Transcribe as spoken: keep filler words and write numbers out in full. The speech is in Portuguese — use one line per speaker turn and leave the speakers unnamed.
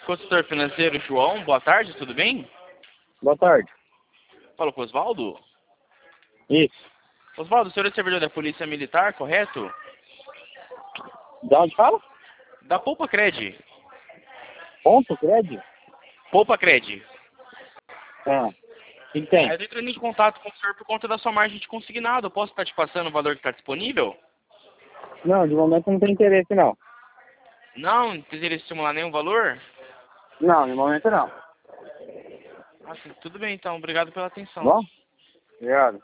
Consultor financeiro João, boa tarde, tudo bem?
Boa tarde.
Fala com o Osvaldo?
Isso.
Osvaldo, o senhor é servidor da Polícia Militar, correto?
De onde fala?
Da Poupa Cred.
Ponto, crédito?
Poupa Cred.
Ah, o que que tem?
Eu tô entrando em contato com o senhor por conta da sua margem de consignado. Eu posso estar te passando o valor que está disponível?
Não, de momento não tem interesse, não.
Não? Não deseja estimular nenhum valor?
Não, de momento não.
Ah, sim, tudo bem então. Obrigado pela atenção.
Bom? Obrigado.